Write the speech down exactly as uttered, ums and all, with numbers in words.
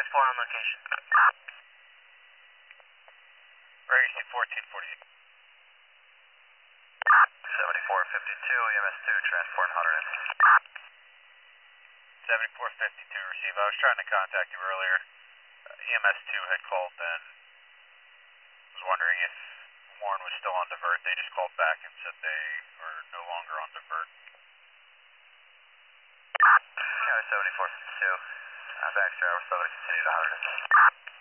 four on location. R E C fourteen forty-eight. seventy-four fifty-two, E M S two, transport one hundred. seventy-four fifty-two, receive. I was trying to contact you earlier. Uh, E M S two had called then. Was wondering if Warren was still on divert. They just called back and said they are no longer on divert. Yeah, seventy-four fifty-two. I'm back, sir. We're still going to continue to one hundred.